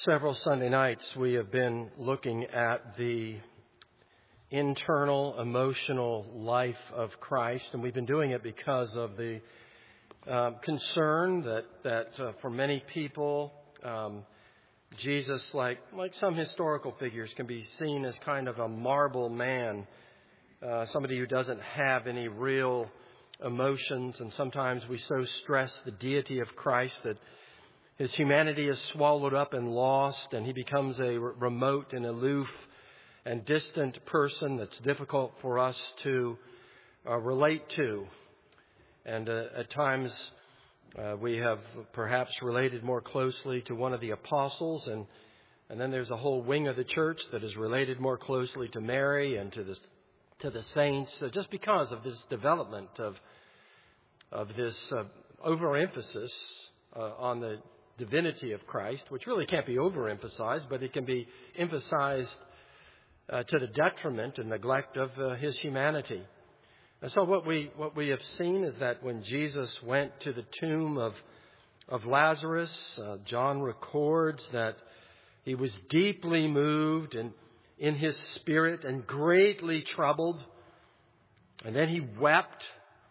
Several Sunday nights we have been looking at the internal emotional life of Christ, and we've been doing it because of the concern that for many people Jesus, like some historical figures, can be seen as kind of a marble man, somebody who doesn't have any real emotions, and sometimes we so stress the deity of Christ that his humanity is swallowed up and lost, and he becomes a remote and aloof and distant person that's difficult for us to relate to. And at times we have perhaps related more closely to one of the apostles, and then there's a whole wing of the church that is related more closely to Mary and to the saints, just because of this development of this overemphasis on the divinity of Christ, which really can't be overemphasized, but it can be emphasized to the detriment and neglect of his humanity. And so what we have seen is that when Jesus went to the tomb of Lazarus, John records that he was deeply moved in his spirit and greatly troubled, and then he wept.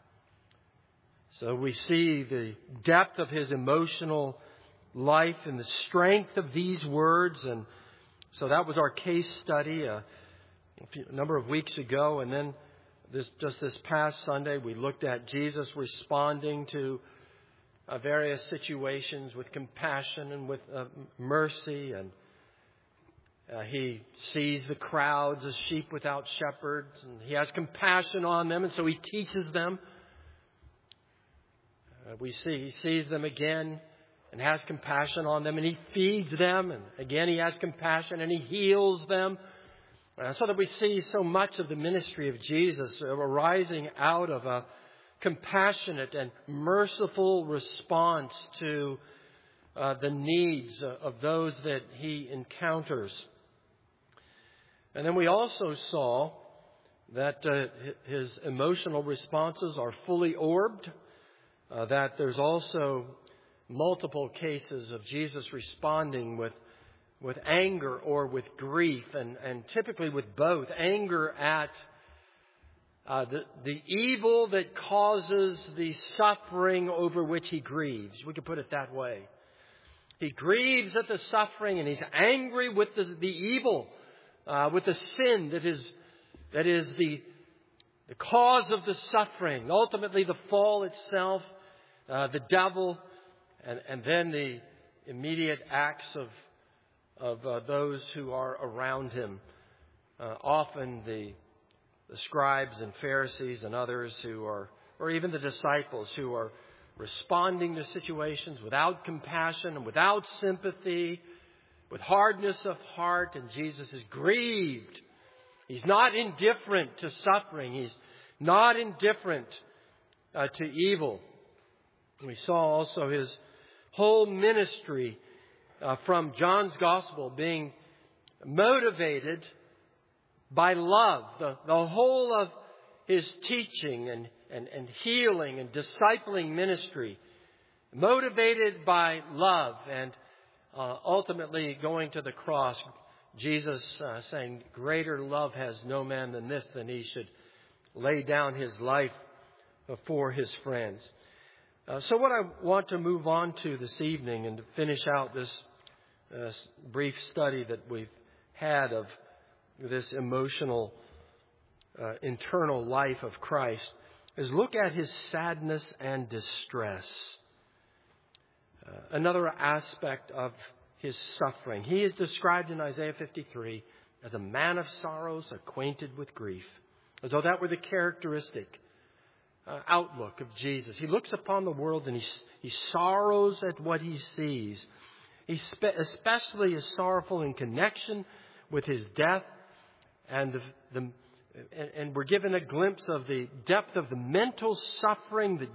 So we see the depth of his emotional life and the strength of these words. And so that was our case study a number of weeks ago. And then this past Sunday, we looked at Jesus responding to various situations with compassion and with mercy. And he sees the crowds as sheep without shepherds, and he has compassion on them, and so he teaches them. He sees them again and has compassion on them, and he feeds them, and again he has compassion and he heals them. So that we see so much of the ministry of Jesus arising out of a compassionate and merciful response to the needs of those that he encounters. And then we also saw that his emotional responses are fully orbed, that there's also multiple cases of Jesus responding with anger or with grief, and typically with both. Anger at the evil that causes the suffering over which he grieves. We could put it that way. He grieves at the suffering, and he's angry with the evil, with the sin that is the cause of the suffering. Ultimately, the fall itself, the devil, and then the immediate acts of those who are around him. Often the scribes and Pharisees and others or even the disciples who are responding to situations without compassion and without sympathy, with hardness of heart, and Jesus is grieved. He's not indifferent to suffering. He's not indifferent to evil. We saw also his whole ministry from John's Gospel being motivated by love. The whole of his teaching and healing and discipling ministry motivated by love, and ultimately going to the cross, Jesus saying, "Greater love has no man than this, than he should lay down his life for his friends." So what I want to move on to this evening, and to finish out this brief study that we've had of this emotional, internal life of Christ, is look at his sadness and distress. Another aspect of his suffering. He is described in Isaiah 53 as a man of sorrows, acquainted with grief, as though that were the characteristic outlook of Jesus. He looks upon the world and he sorrows at what he sees. He especially is sorrowful in connection with his death, and we're given a glimpse of the depth of the mental suffering that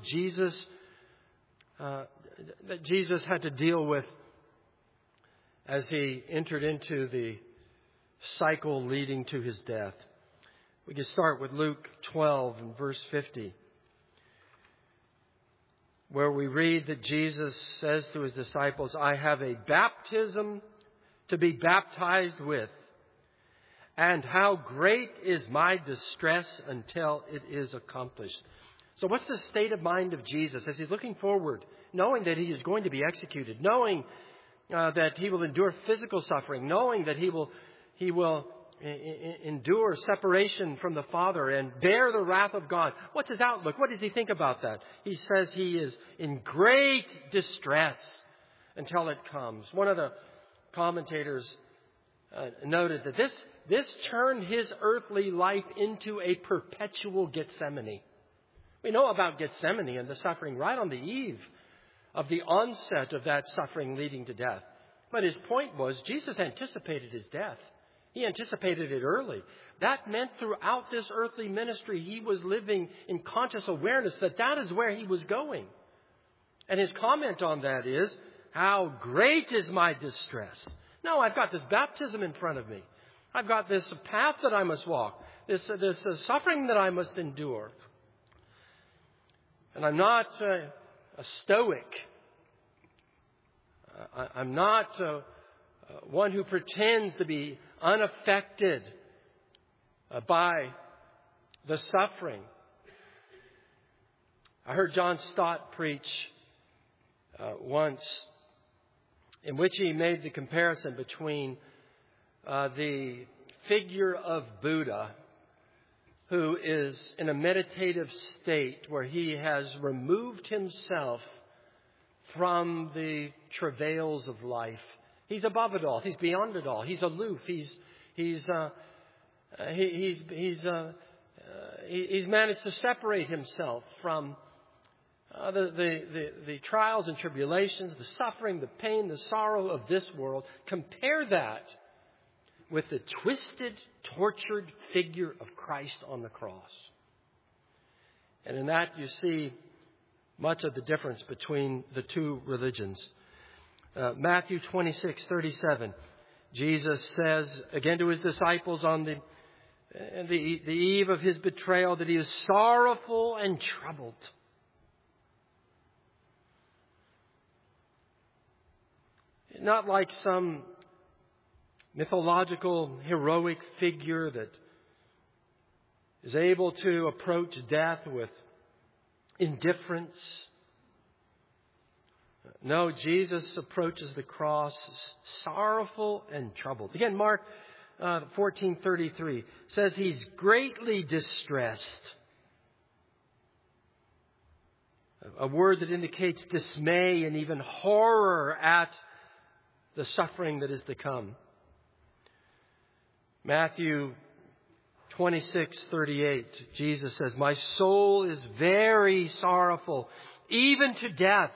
Jesus had to deal with as he entered into the cycle leading to his death. We can start with Luke 12 and verse 50. where we read that Jesus says to his disciples, "I have a baptism to be baptized with. And how great is my distress until it is accomplished. So what's the state of mind of Jesus as he's looking forward, knowing that he is going to be executed, knowing that he will endure physical suffering, knowing that he will endure separation from the Father and bear the wrath of God? What's his outlook? What does he think about that? He says he is in great distress until it comes. One of the commentators noted that this turned his earthly life into a perpetual Gethsemane. We know about Gethsemane and the suffering right on the eve of the onset of that suffering leading to death. But his point was Jesus anticipated his death. He anticipated it early. That meant throughout this earthly ministry, he was living in conscious awareness that that is where he was going. And his comment on that is, how great is my distress. No, I've got this baptism in front of me. I've got this path that I must walk, this suffering that I must endure. And I'm not a stoic. I'm not one who pretends to be unaffected by the suffering. I heard John Stott preach once, in which he made the comparison between the figure of Buddha, who is in a meditative state where he has removed himself from the travails of life. He's above it all. He's beyond it all. He's aloof. He's managed to separate himself from the trials and tribulations, the suffering, the pain, the sorrow of this world. Compare that with the twisted, tortured figure of Christ on the cross. And in that you see much of the difference between the two religions. Matthew 26:37, Jesus says again to his disciples on the eve of his betrayal that he is sorrowful and troubled. Not like some mythological, heroic figure that is able to approach death with indifference. No, Jesus approaches the cross sorrowful and troubled. Again, Mark 14:33 says he's greatly distressed. A word that indicates dismay and even horror at the suffering that is to come. Matthew 26:38, Jesus says, my soul is very sorrowful, even to death.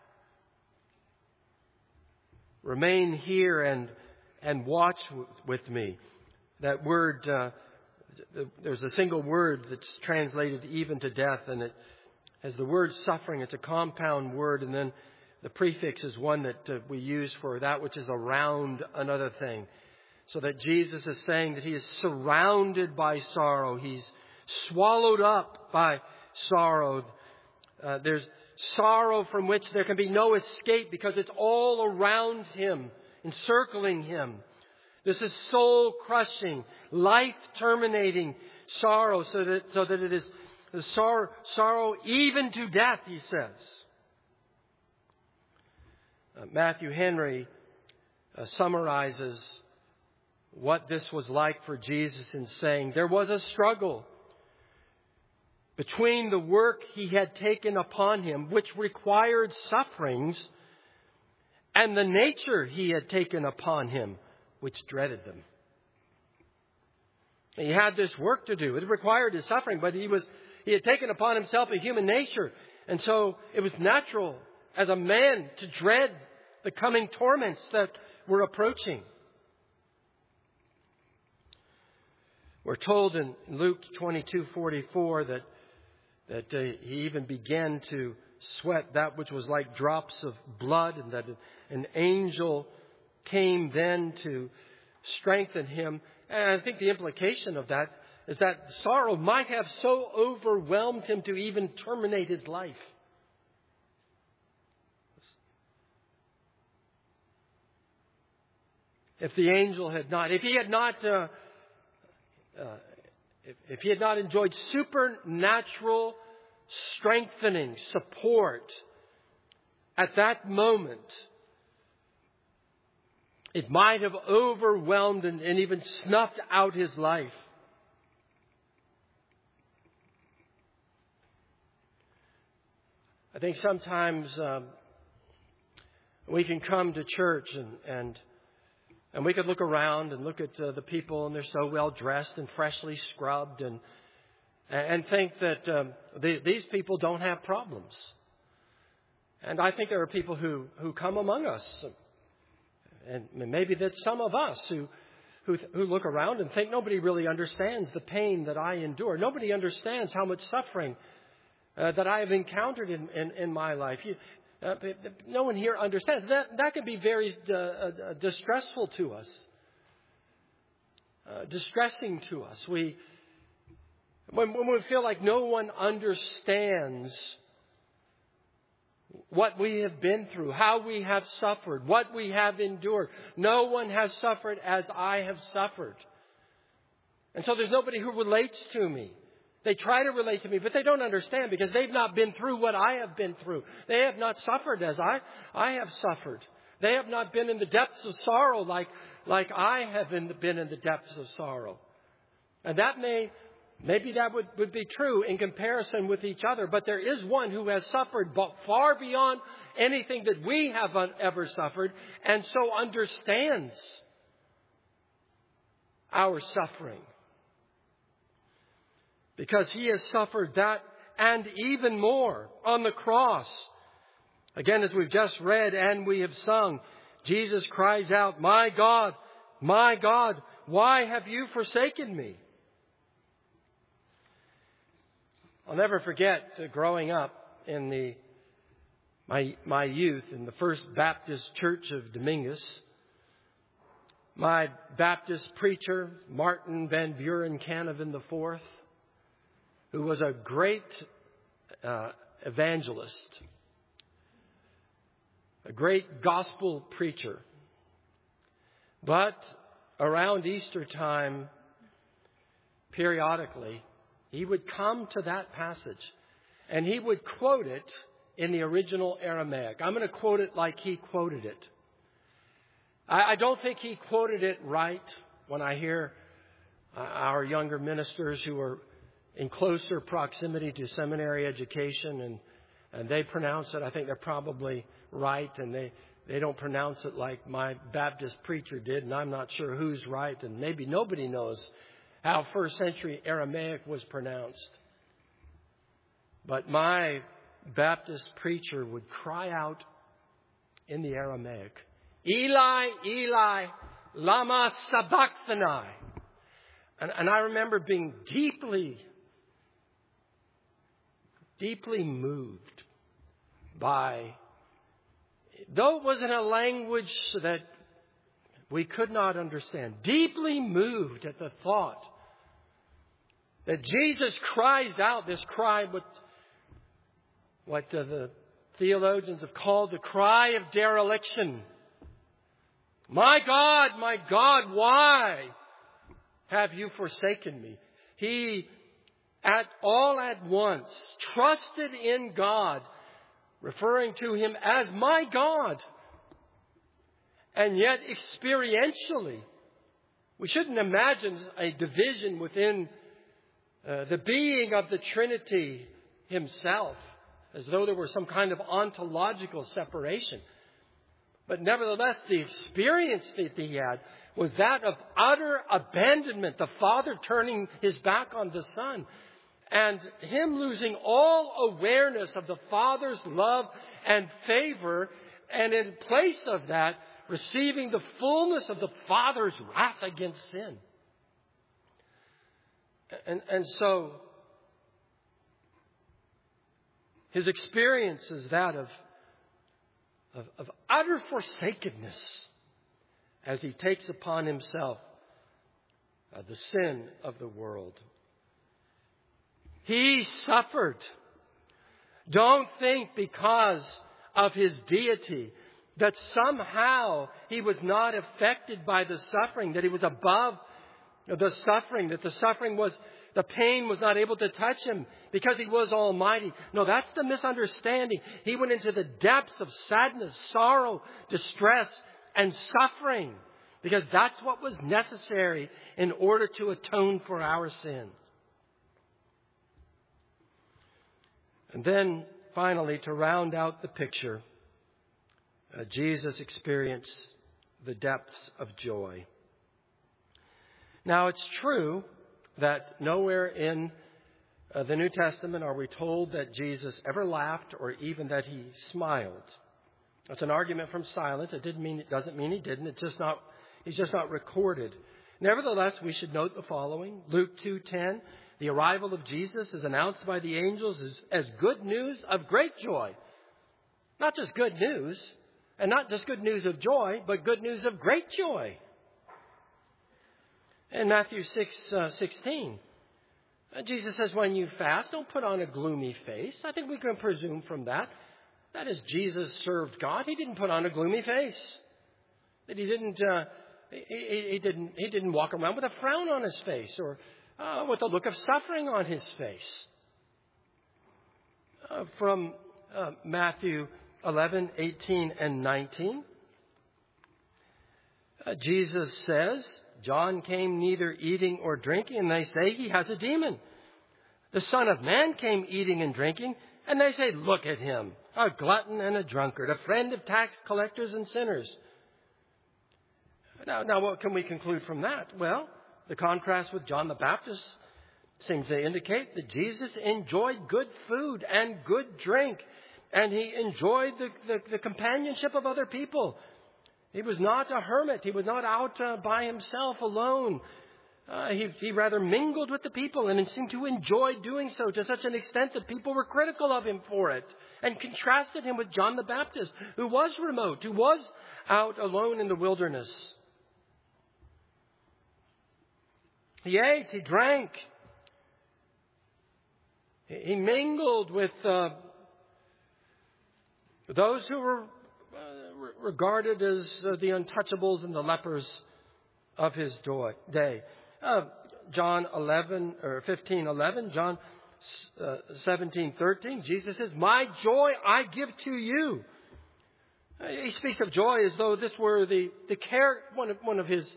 Remain here and watch with me. That word, there's a single word that's translated even to death, and it has the word suffering. It's a compound word, and then the prefix is one that we use for that which is around another thing. So that Jesus is saying that he is surrounded by sorrow. He's swallowed up by sorrow. There's sorrow from which there can be no escape because it's all around him, encircling him. This is soul-crushing, life-terminating sorrow, so that it is the sorrow even to death, he says. Matthew Henry summarizes what this was like for Jesus in saying, there was a struggle between the work he had taken upon him, which required sufferings, and the nature he had taken upon him, which dreaded them. He had this work to do. It required his suffering, but he had taken upon himself a human nature. And so it was natural as a man to dread the coming torments that were approaching. We're told in Luke 22:44 that he even began to sweat that which was like drops of blood, and that an angel came then to strengthen him. And I think the implication of that is that sorrow might have so overwhelmed him to even terminate his life. if the angel had not, if he had not enjoyed supernatural strengthening, support at that moment, it might have overwhelmed and even snuffed out his life. I think sometimes we can come to church and we could look around and look at the people, and they're so well dressed and freshly scrubbed, and think that these people don't have problems. And I think there are people who come among us, and maybe that's some of us who look around and think nobody really understands the pain that I endure. Nobody understands how much suffering that I have encountered in my life. No one here understands. That can be very distressful to us, distressing to us. When we feel like no one understands what we have been through, how we have suffered, what we have endured. No one has suffered as I have suffered. And so there's nobody who relates to me. They try to relate to me, but they don't understand because they've not been through what I have been through. They have not suffered as I have suffered. They have not been in the depths of sorrow like I have been in the depths of sorrow. And maybe that would be true in comparison with each other. But there is one who has suffered far beyond anything that we have ever suffered, and so understands our suffering. Because he has suffered that and even more on the cross. Again, as we've just read and we have sung, Jesus cries out, my God, why have you forsaken me?" I'll never forget growing up in my youth in the First Baptist Church of Dominguez. My Baptist preacher, Martin Van Buren Canavan IV, who was a great evangelist, a great gospel preacher. But around Easter time, periodically, he would come to that passage and he would quote it in the original Aramaic. I'm going to quote it like he quoted it. I don't think he quoted it right. When I hear our younger ministers who are in closer proximity to seminary education and they pronounce it, I think they're probably right, and they don't pronounce it like my Baptist preacher did, and I'm not sure who's right, and maybe nobody knows how first century Aramaic was pronounced. But my Baptist preacher would cry out in the Aramaic, "Eli, Eli, lama sabachthani." And I remember being deeply moved by, though it was in a language that we could not understand, deeply moved at the thought that Jesus cries out this cry, what the theologians have called the cry of dereliction. My God, why have you forsaken me? He at once trusted in God, referring to him as my God. And yet experientially, we shouldn't imagine a division within the being of the Trinity himself, as though there were some kind of ontological separation. But nevertheless, the experience that he had was that of utter abandonment, the Father turning his back on the Son, and him losing all awareness of the Father's love and favor, and in place of that, receiving the fullness of the Father's wrath against sin. And so his experience is that of utter forsakenness as he takes upon himself the sin of the world. He suffered. Don't think because of his deity That somehow he was not affected by the suffering, that he was above the suffering, that the pain was not able to touch him because he was almighty. No, that's the misunderstanding. He went into the depths of sadness, sorrow, distress, and suffering because that's what was necessary in order to atone for our sins. And then finally, to round out the picture, Jesus experienced the depths of joy. Now, it's true that nowhere in the New Testament are we told that Jesus ever laughed or even that he smiled. That's an argument from silence. It doesn't mean he didn't. He's just not recorded. Nevertheless, we should note the following. Luke 2:10, the arrival of Jesus is announced by the angels as good news of great joy. Not just good news, and not just good news of joy, but good news of great joy. In Matthew 6:16, Jesus says, when you fast, don't put on a gloomy face. I think we can presume from that. That is, Jesus served God. He didn't put on a gloomy face. That he didn't walk around with a frown on his face or with a look of suffering on his face. From Matthew 11:18 and 19, Jesus says, John came neither eating or drinking, and they say he has a demon. The Son of Man came eating and drinking, and they say, look at him, a glutton and a drunkard, a friend of tax collectors and sinners. Now, what can we conclude from that? Well, the contrast with John the Baptist seems to indicate that Jesus enjoyed good food and good drink, and he enjoyed the companionship of other people. He was not a hermit. He was not out by himself alone. He rather mingled with the people and seemed to enjoy doing so to such an extent that people were critical of him for it and contrasted him with John the Baptist, who was remote, who was out alone in the wilderness. He ate, he drank. He mingled with those who were regarded as the untouchables and the lepers of his day. John 15:11, John 17:13, Jesus says, "My joy I give to you." He speaks of joy as though this were one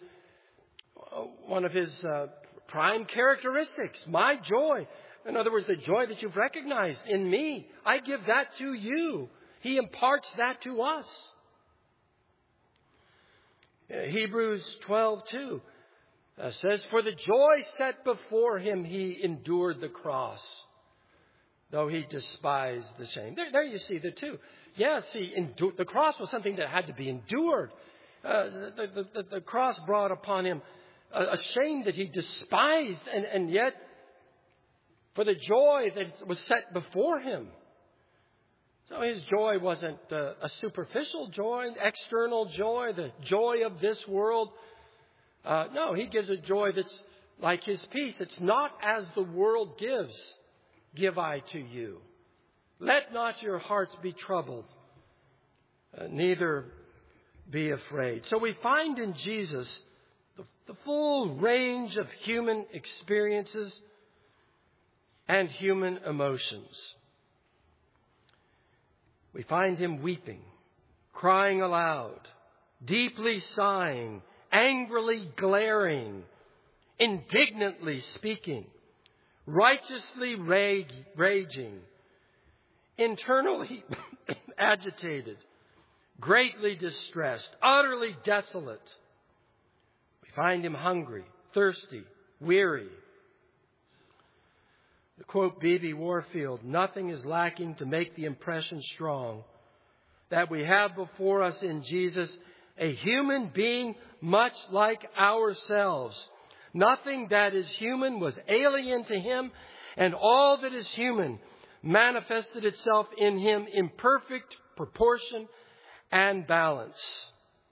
of his prime characteristics. My joy. In other words, the joy that you've recognized in me, I give that to you. He imparts that to us. Hebrews 12:2 says, "For the joy set before him, he endured the cross, though he despised the shame." There you see the two. Yes, the cross was something that had to be endured. The cross brought upon him a shame that he despised, and yet for the joy that was set before him. So his joy wasn't a superficial joy, an external joy, the joy of this world. No, he gives a joy that's like his peace. It's not as the world gives, give I to you. Let not your hearts be troubled, neither be afraid. So we find in Jesus the full range of human experiences and human emotions. We find him weeping, crying aloud, deeply sighing, angrily glaring, indignantly speaking, righteously raging, internally agitated, greatly distressed, utterly desolate. We find him hungry, thirsty, weary. To quote B.B. Warfield, "Nothing is lacking to make the impression strong that we have before us in Jesus a human being much like ourselves. Nothing that is human was alien to him, and all that is human manifested itself in him in perfect proportion and balance."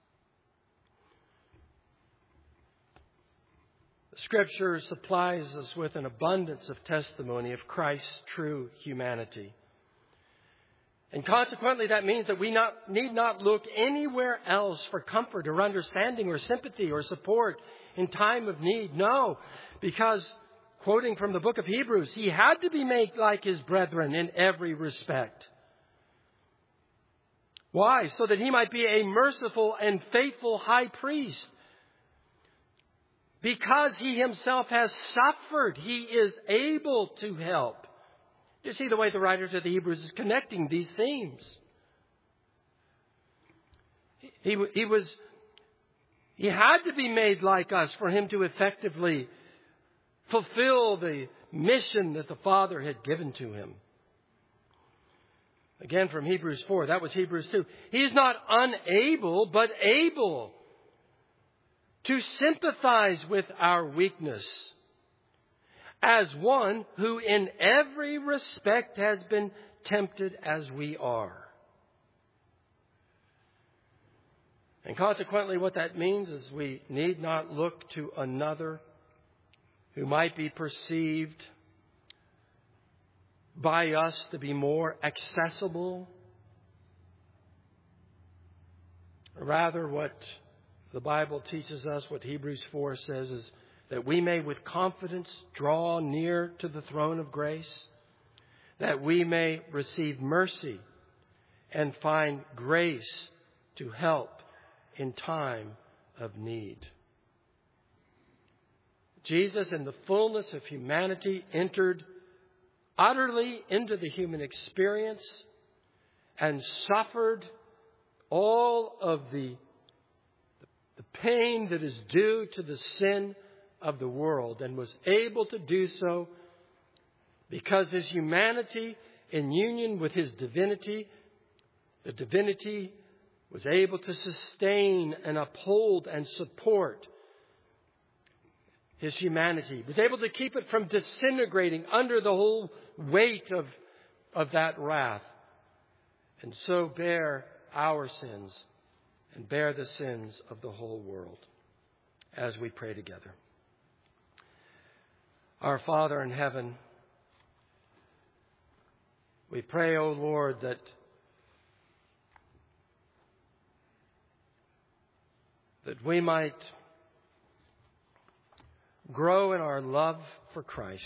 Scripture supplies us with an abundance of testimony of Christ's true humanity. And consequently, that means that we need not look anywhere else for comfort or understanding or sympathy or support in time of need. No, because, quoting from the book of Hebrews, He had to be made like His brethren in every respect. Why? So that He might be a merciful and faithful high priest. Because He Himself has suffered, He is able to help. You see the way the writers of the Hebrews is connecting these themes. He had to be made like us for Him to effectively fulfill the mission that the Father had given to Him. Again, from Hebrews 4, that was Hebrews 2. He is not unable, but able to sympathize with our weakness, as one who in every respect has been tempted as we are. And consequently, what that means is we need not look to another who might be perceived by us to be more accessible. Rather, what the Bible teaches us, what Hebrews 4 says, is that we may with confidence draw near to the throne of grace, that we may receive mercy and find grace to help in time of need. Jesus, in the fullness of humanity, entered utterly into the human experience and suffered all of the pain that is due to the sin of the world, and was able to do so because His humanity, in union with His divinity, the divinity was able to sustain and uphold and support His humanity, was able to keep it from disintegrating under the whole weight of that wrath, and so bear our sins and bear the sins of the whole world. As we pray together. Our Father in heaven, we pray, O Lord, that we might grow in our love for Christ,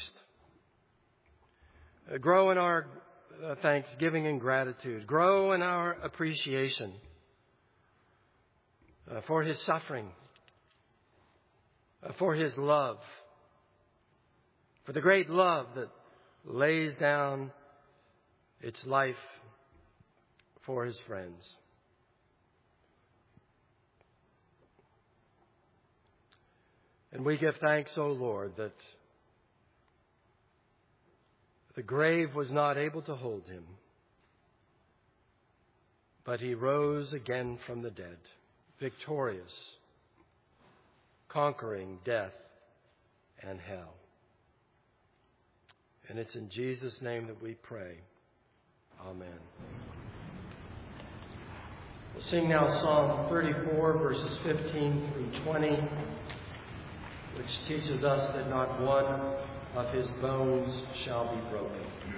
grow in our thanksgiving and gratitude, grow in our appreciation for His suffering, for His love, for the great love that lays down its life for His friends. And we give thanks, O Lord, that the grave was not able to hold Him, but He rose again from the dead, victorious, conquering death and hell. And it's in Jesus' name that we pray. Amen. We'll sing now Psalm 34, verses 15 through 20, which teaches us that not one of His bones shall be broken.